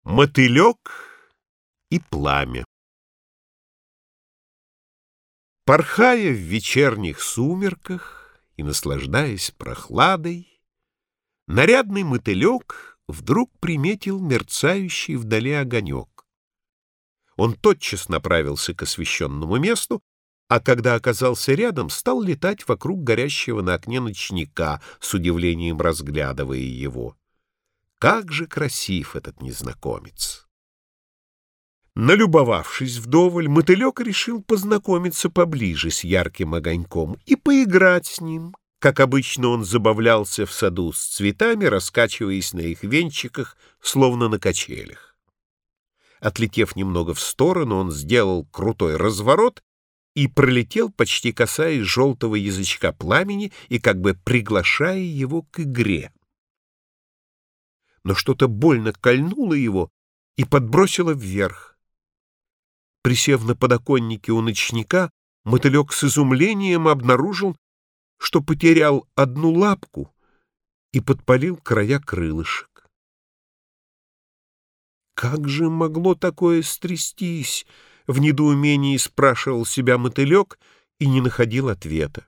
Мотылек и пламя. Порхая в вечерних сумерках и наслаждаясь прохладой, нарядный мотылек вдруг приметил мерцающий вдали огонек. Он тотчас направился к освещенному месту, а когда оказался рядом, стал летать вокруг горящего на окне ночника, с удивлением разглядывая его. Как же красив этот незнакомец! Налюбовавшись вдоволь, мотылек решил познакомиться поближе с ярким огоньком и поиграть с ним. Как обычно, он забавлялся в саду с цветами, раскачиваясь на их венчиках, словно на качелях. Отлетев немного в сторону, он сделал крутой разворот и пролетел, почти касаясь желтого язычка пламени и как бы приглашая его к игре. Но что-то больно кольнуло его и подбросило вверх. Присев на подоконнике у ночника, мотылек с изумлением обнаружил, что потерял одну лапку и подпалил края крылышек. «Как же могло такое стрястись?» — в недоумении спрашивал себя мотылек и не находил ответа.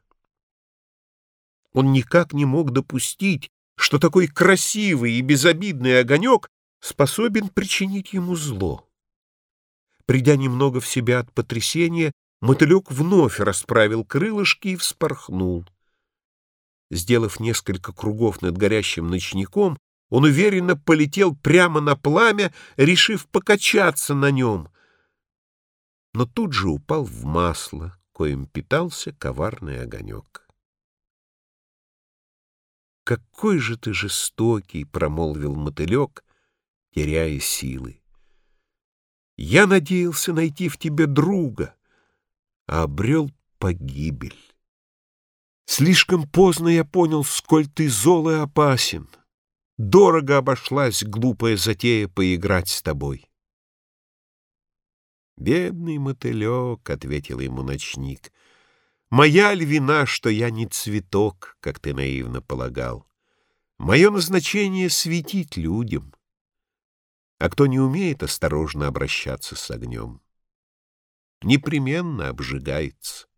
Он никак не мог допустить, что такой красивый и безобидный огонек способен причинить ему зло. Придя немного в себя от потрясения, мотылек вновь расправил крылышки и вспорхнул. Сделав несколько кругов над горящим ночником, он уверенно полетел прямо на пламя, решив покачаться на нем, но тут же упал в масло, коим питался коварный огонек. «Какой же ты жестокий!» — промолвил мотылек, теряя силы. «Я надеялся найти в тебе друга, а обрел погибель. Слишком поздно я понял, сколь ты зол и опасен. Дорого обошлась глупая затея поиграть с тобой». «Бедный мотылек», — ответил ему ночник, — «моя ль вина, что я не цветок, как ты наивно полагал? Мое назначение — светить людям, а кто не умеет осторожно обращаться с огнем, непременно обжигается».